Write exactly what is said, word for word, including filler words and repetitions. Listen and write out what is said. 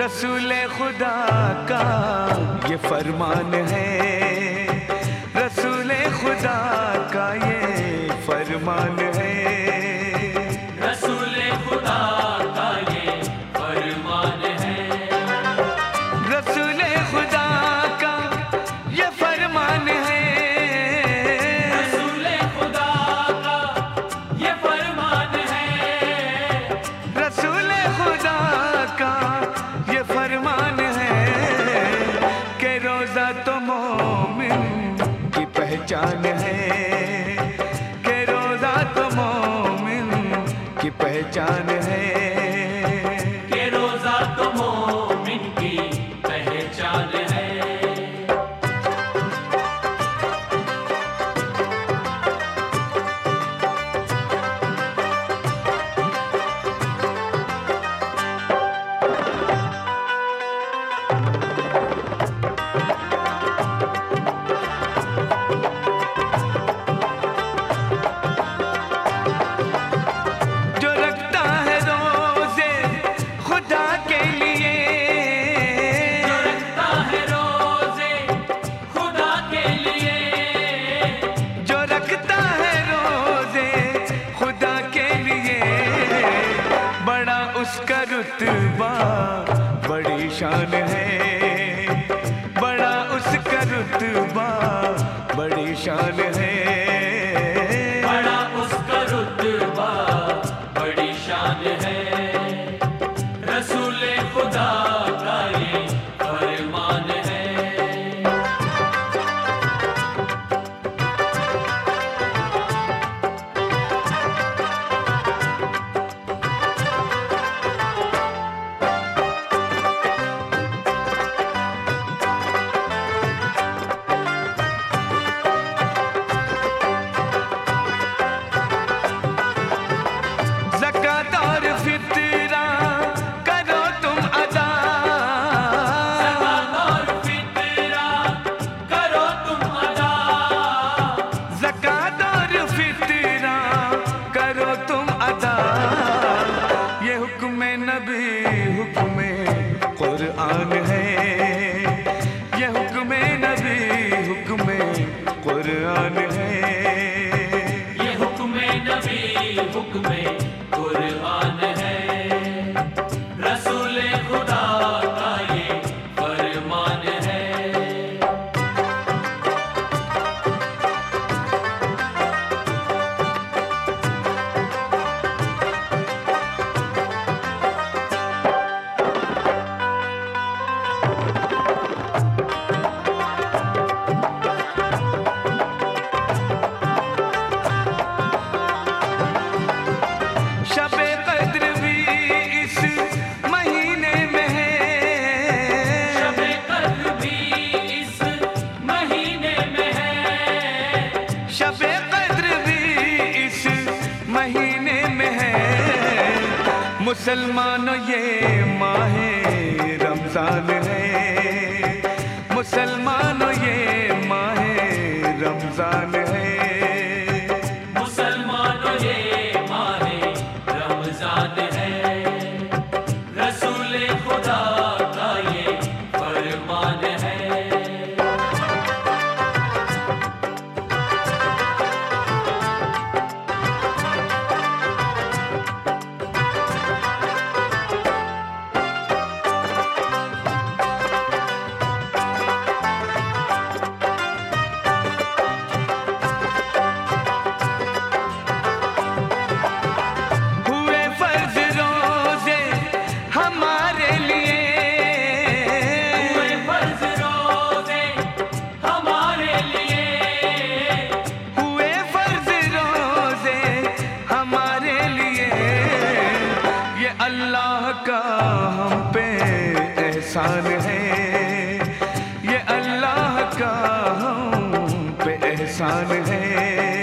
रसूल खुदा का ये फरमान है, रसूल खुदा का ये फरमान है, रसूल खुदा का ये फरमान है, रसूल खुदा का ये फरमान है, रसूल खुदा का ये फरमान है, रसूल खुदा का ये फरमान है कि रोजा तो मोमिन की पहचान है, कि रोजा तो मोमिन की पहचान है, कि रोजा तो मोमिन की पहचान है। जो रखता है रोजे खुदा के लिए, जो रखता है रोजे खुदा के लिए, जो रखता है रोजे खुदा के लिए, बड़ा उसका रुतबा बड़ी शान है, बड़ा उसका रुतबा बड़ी शान है, बड़ा उसका रुतबा बड़ी शान है, रसूल खुदा का ये फरमान है। ज़कात और फितरा करो तुम अदा, ज़कात और फितरा करो तुम अदा, ज़कात और फितरा करो तुम अदा, ये हुक्म नबी हुक्म कुरान है, ये हुक्म नबी हुक्म कुरान है, ये हुक्म नबी हुक्म कुरान है, रसूल खुदा का ये फरमान है। शबे कद्र भी इस महीने में है, शबे कद्र भी इस महीने में है, शबे कद्र भी इस महीने में है, मुसलमानों ये माहे रमजान है, मुसलमानों ये माहे रमजान है, मुसलमानों ये माहे रमजान है, रसूल खुदा का ये फरमान है। हुए फर्ज रोजे हमारे लिए, हुए फर्ज रोजे हमारे लिए, हुए फर्ज रोजे हमारे लिए, ये अल्लाह का हम पे एहसान है, ये अल्लाह का हम पे एहसान है,